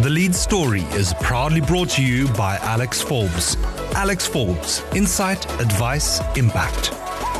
The Lead Story is proudly brought to you by Alex Forbes. Alex Forbes, insight, advice, impact.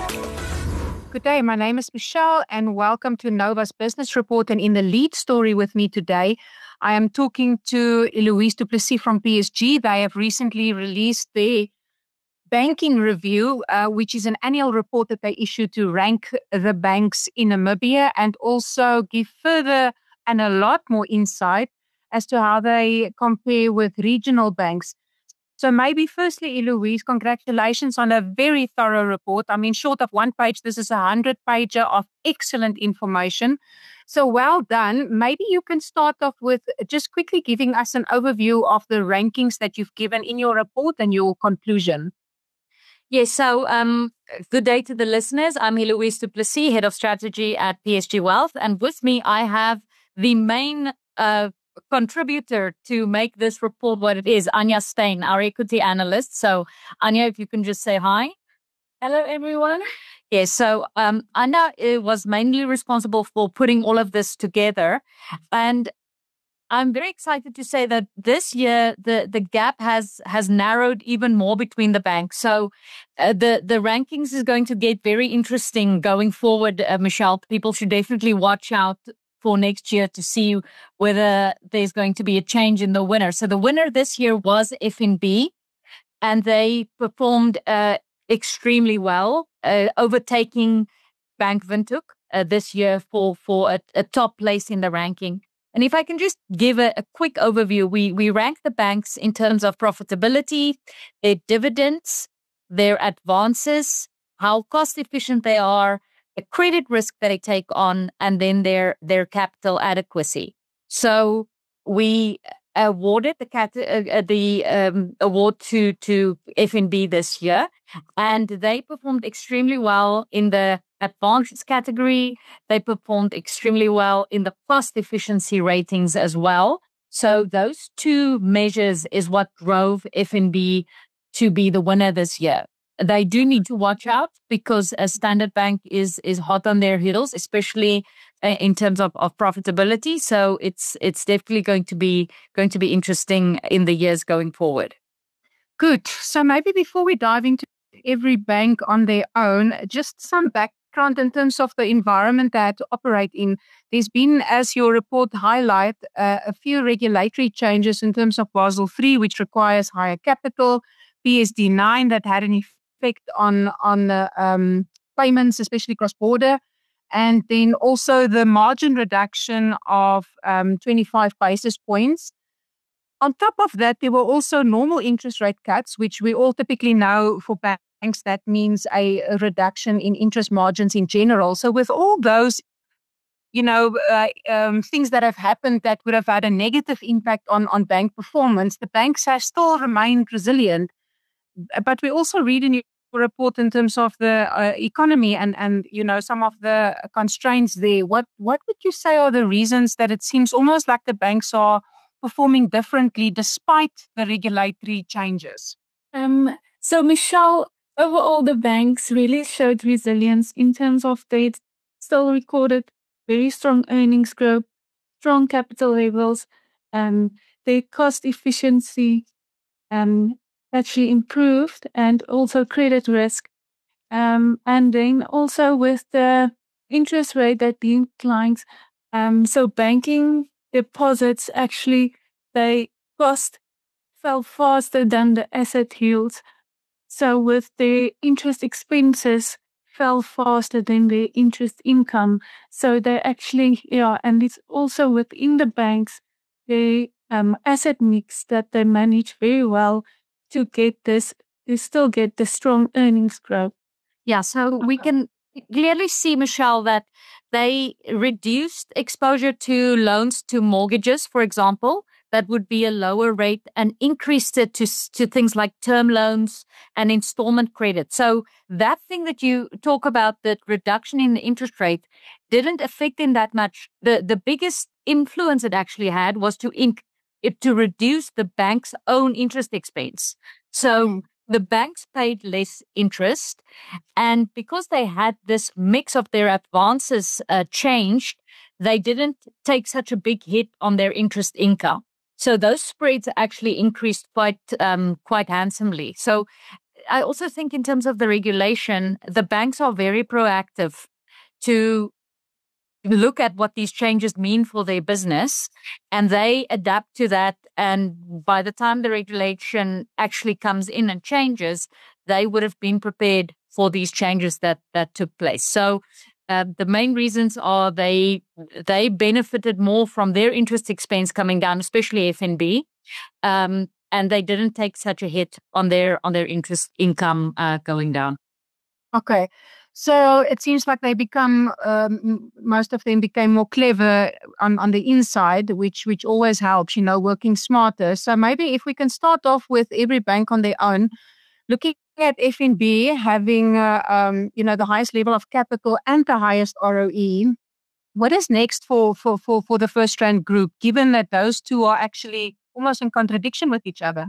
Good day, my name is Michelle and welcome to Nova's Business Report. And in the Lead Story with me today, I am talking to Eloise du Plessis from PSG. They have recently released their banking review, which is an annual report that they issue to rank the banks in Namibia and also give further and a lot more insight as to how they compare with regional banks. So maybe firstly, Eloise, congratulations on a very thorough report. I mean, short of one page, this is a 100-pager of excellent information. So well done. Maybe you can start off with just quickly giving us an overview of the rankings that you've given in your report and your conclusion. Yes, so good day to the listeners. I'm Eloise du Plessis, Head of Strategy at PSG Wealth. And with me, I have the main contributor to make this report what it is, Anya Steyn, our equity analyst. So, Anya, if you can just say hi. Hello, everyone. Yes, so Anya was mainly responsible for putting all of this together. And I'm very excited to say that this year, the gap has narrowed even more between the banks. So the rankings is going to get very interesting going forward, Michelle. People should definitely watch out for next year to see whether there's going to be a change in the winner. So the winner this year was FNB, and they performed extremely well, overtaking Bank Windhoek this year for a top place in the ranking. And if I can just give a quick overview, we rank the banks in terms of profitability, their dividends, their advances, how cost efficient they are, the credit risk that they take on, and then their capital adequacy. So we awarded the award to FNB this year, and they performed extremely well in the advances category. They performed extremely well in the cost efficiency ratings as well. So those two measures is what drove FNB to be the winner this year. They do need to watch out because Standard Bank is hot on their heels, especially in terms of profitability. So it's definitely going to be interesting in the years going forward. Good. So maybe before we dive into every bank on their own, just some background in terms of the environment they had to operate in. There's been, as your report highlight, a few regulatory changes in terms of Basel III, which requires higher capital, PSD 9 that had an effect on the payments, especially cross-border, and then also the margin reduction of 25 basis points. On top of that, there were also normal interest rate cuts, which we all typically know for banks, that means a reduction in interest margins in general. So with all those, things that have happened that would have had a negative impact on bank performance, the banks have still remained resilient. But we also read in your report in terms of the economy and some of the constraints there. What would you say are the reasons that it seems almost like the banks are performing differently despite the regulatory changes? So Michelle, overall the banks really showed resilience in terms of they still recorded very strong earnings growth, strong capital levels, their cost efficiency actually improved, and also credit risk. And then also with the interest rate that declines, so banking deposits actually, the cost fell faster than the asset yields. So with the interest expenses fell faster than the interest income. So they actually, and it's also within the banks, the asset mix that they manage very well to still get the strong earnings growth. Yeah, so we can clearly see, Michelle, that they reduced exposure to loans to mortgages, for example. That would be a lower rate, and increased it to things like term loans and installment credit. So that thing that you talk about, that reduction in the interest rate, didn't affect in that much. The biggest influence it actually had was to reduce the bank's own interest expense. So the banks paid less interest, and because they had this mix of their advances changed, they didn't take such a big hit on their interest income. So those spreads actually increased quite handsomely. So I also think in terms of the regulation, the banks are very proactive to look at what these changes mean for their business, and they adapt to that. And by the time the regulation actually comes in and changes, they would have been prepared for these changes that took place. So the main reasons are they benefited more from their interest expense coming down, especially FNB, and they didn't take such a hit on their interest income going down. Okay. So it seems like they become, most of them became more clever on the inside, which always helps, working smarter. So maybe if we can start off with every bank on their own, looking at FNB having, the highest level of capital and the highest ROE, what is next for the FirstRand Group, given that those two are actually almost in contradiction with each other?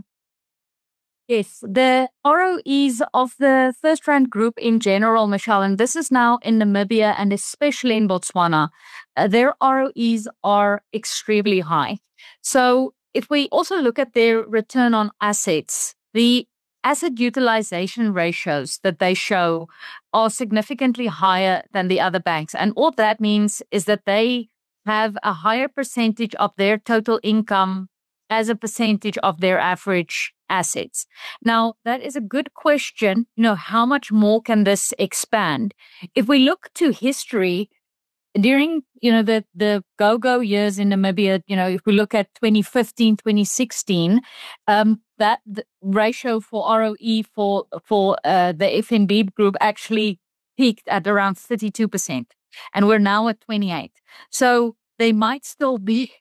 Yes, the ROEs of the FirstRand Group in general, Michelle, and this is now in Namibia and especially in Botswana, their ROEs are extremely high. So if we also look at their return on assets, the asset utilization ratios that they show are significantly higher than the other banks. And all that means is that they have a higher percentage of their total income as a percentage of their average assets. Now, that is a good question. How much more can this expand? If we look to history, during, the go-go years in Namibia, if we look at 2015, 2016, that the ratio for ROE for the FNB group actually peaked at around 32%. And we're now at 28%. So they might still be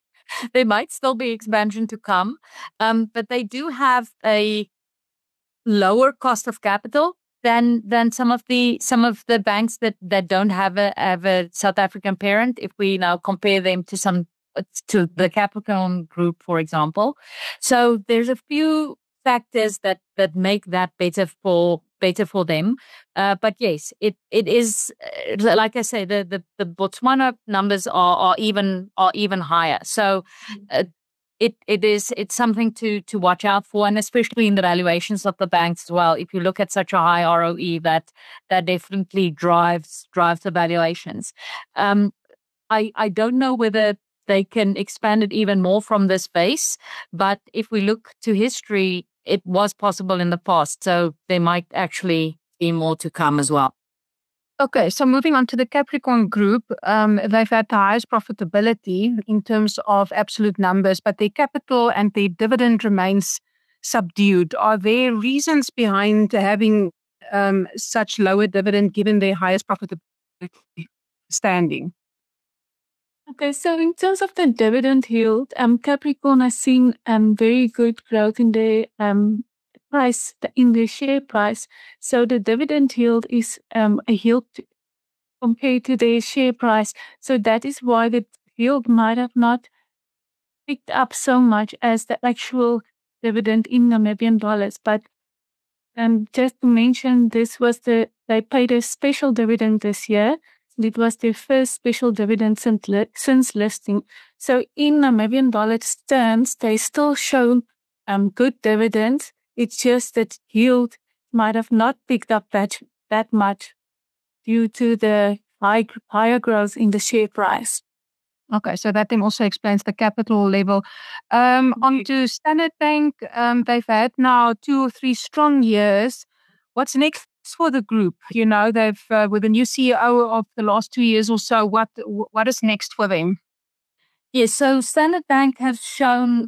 expansion to come, but they do have a lower cost of capital than some of the banks that don't have a South African parent. If we now compare them to the Capricorn Group, for example, so there's a few factors that make that better for them. But yes, it is, like I say, the Botswana numbers are even higher. So it's something to watch out for, and especially in the valuations of the banks as well. If you look at such a high ROE, that definitely drives the valuations. I don't know whether they can expand it even more from this base, but if we look to history, it was possible in the past, so there might actually be more to come as well. Okay, so moving on to the Capricorn Group, they've had the highest profitability in terms of absolute numbers, but their capital and their dividend remains subdued. Are there reasons behind having such lower dividend given their highest profitability standing? Okay, so in terms of the dividend yield, Capricorn has seen very good growth in the price, in the share price. So the dividend yield is a yield compared to the share price. So that is why the yield might have not picked up so much as the actual dividend in Namibian dollars. But just to mention, they paid a special dividend this year. It was their first special dividend since listing. So in Namibian dollar terms, they still show good dividends. It's just that yield might have not picked up that much due to the higher growth in the share price. Okay, so that then also explains the capital level. On to Standard Bank, they've had now 2 or 3 strong years. What's next for the group? They've with the new CEO of the last 2 years or so, what is next for them? Yes, so Standard Bank has shown,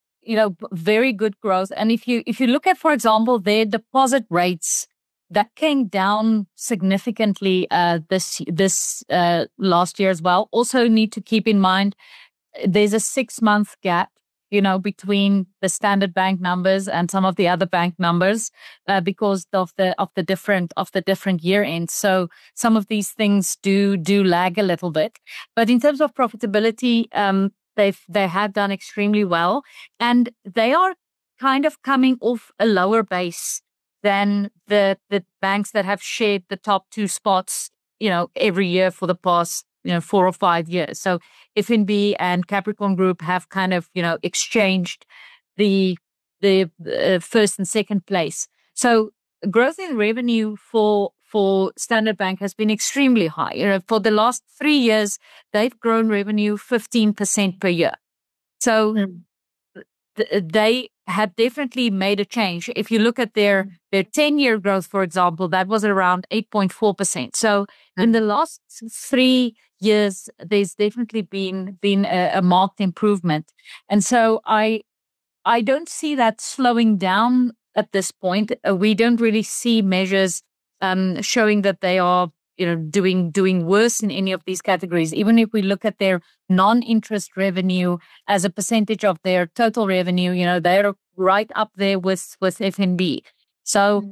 very good growth. And if you look at, for example, their deposit rates, that came down significantly this last year as well. Also need to keep in mind there's a 6-month gap, between the Standard Bank numbers and some of the other bank numbers because of the different year ends. So some of these things do lag a little bit. But in terms of profitability, they have done extremely well, and they are kind of coming off a lower base than the banks that have shared the top 2 spots, every year for the past 4 or 5 years. So FNB and Capricorn Group have kind of, exchanged the first and second place. So growth in revenue for Standard Bank has been extremely high. For the last 3 years, they've grown revenue 15% per year. So they have definitely made a change. If you look at their 10-year growth, for example, that was around 8.4%. So in the last 3 years, there's definitely been a marked improvement. And so I don't see that slowing down at this point. We don't really see measures showing that they are doing worse in any of these categories. Even if we look at their non-interest revenue as a percentage of their total revenue, they're right up there with FNB. So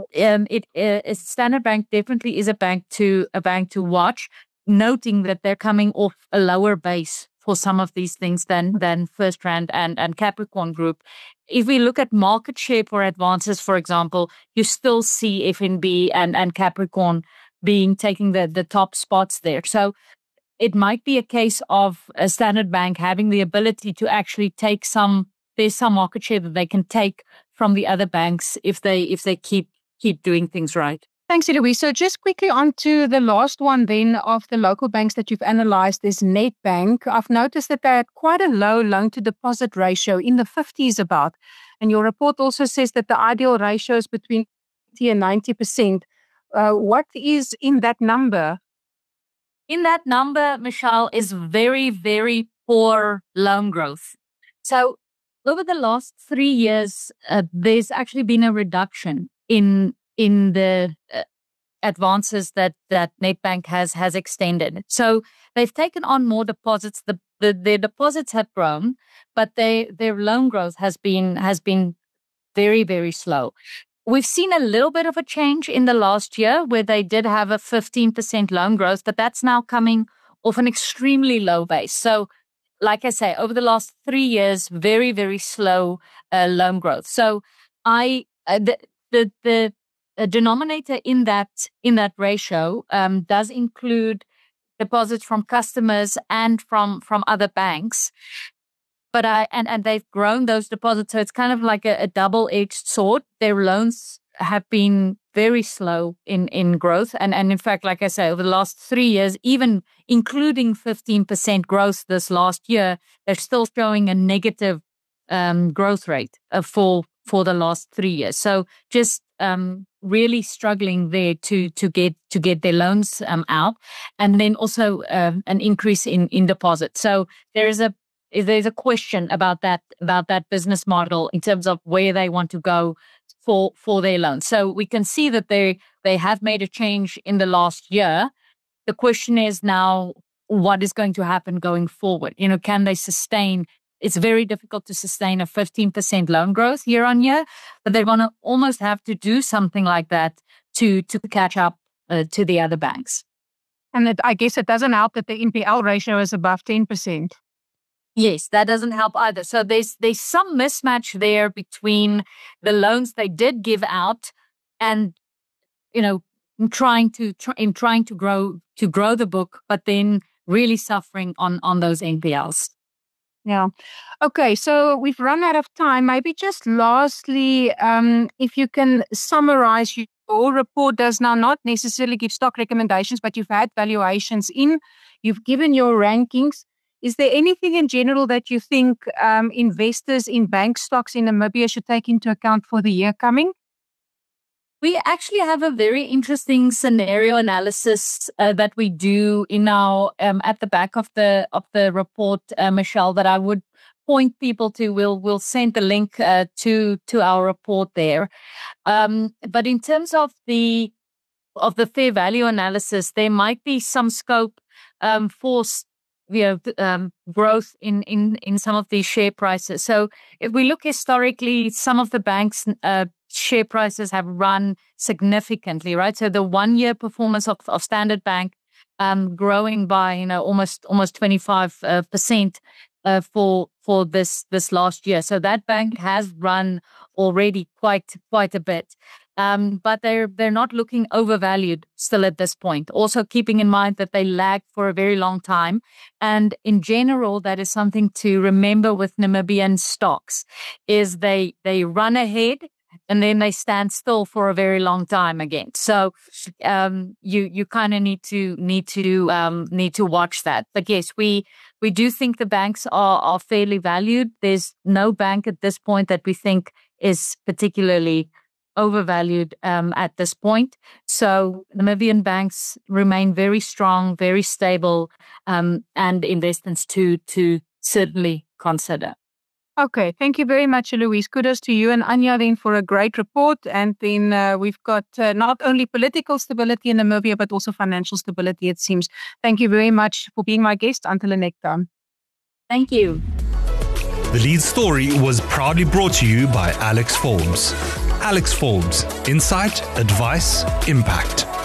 Standard Bank definitely is a bank to watch, noting that they're coming off a lower base for some of these things than FirstRand and Capricorn Group. If we look at market share for advances, for example, you still see FNB and Capricorn taking the top spots there. So it might be a case of a Standard Bank having the ability to actually take there's some market share that they can take from the other banks if they keep doing things right. Thanks, Eloise. So just quickly on to the last one then of the local banks that you've analyzed is Nedbank. I've noticed that they had quite a low loan-to-deposit ratio in the 50s about. And your report also says that the ideal ratio is between 80 and 90%. What is in that number? In that number, Michelle, is very, very poor loan growth. So over the last 3 years, there's actually been a reduction in the advances that Nedbank has extended. So they've taken on more deposits. Their deposits have grown, but their loan growth has been very, very slow. We've seen a little bit of a change in the last year where they did have a 15% loan growth, but that's now coming off an extremely low base. So like I say, over the last 3 years, very, very slow loan growth. So the denominator in that ratio does include deposits from customers and from other banks. But and they've grown those deposits, so it's kind of like a double-edged sword. Their loans have been very slow in growth, and in fact, like I say, over the last 3 years, even including 15% growth this last year, they're still showing a negative growth rate for the last 3 years. So just really struggling there to get their loans out, and then also an increase in deposits. So there's a question about that business model in terms of where they want to go for their loans. So we can see that they have made a change in the last year. The question is now, what is going to happen going forward? Can they sustain? It's very difficult to sustain a 15% loan growth year on year, but they're going to almost have to do something like that to catch up to the other banks. And I guess it doesn't help that the NPL ratio is above 10%. Yes, that doesn't help either. So there's some mismatch there between the loans they did give out and, trying to grow the book, but then really suffering on those NPLs. Yeah. Okay, so we've run out of time. Maybe just lastly, if you can summarize, your report does now not necessarily give stock recommendations, but you've had valuations you've given your rankings. Is there anything in general that you think investors in bank stocks in Namibia should take into account for the year coming? We actually have a very interesting scenario analysis that we do in our at the back of the report, Michelle, that I would point people to. We'll send the link to our report there. But in terms of the fair value analysis, there might be some scope for growth in some of these share prices. So if we look historically, some of the banks' share prices have run significantly, right? So the 1 year performance of Standard Bank growing by almost 25% for this last year. So that bank has run already quite a bit. but they're not looking overvalued still at this point. Also keeping in mind that they lagged for a very long time. And in general, that is something to remember with Namibian stocks, is they run ahead and then they stand still for a very long time again. So you kind of need to watch that. But yes, we do think the banks are fairly valued. There's no bank at this point that we think is particularly overvalued at this point. So Namibian banks remain very strong, very stable, and investments to certainly consider. Okay, thank you very much, Eloise. Kudos to you and Anya then for a great report. And then we've got not only political stability in Namibia, but also financial stability, it seems. Thank you very much for being my guest. Until the next time. Thank you. The lead story was proudly brought to you by Alex Forbes. Alex Forbes, Insight, Advice, Impact.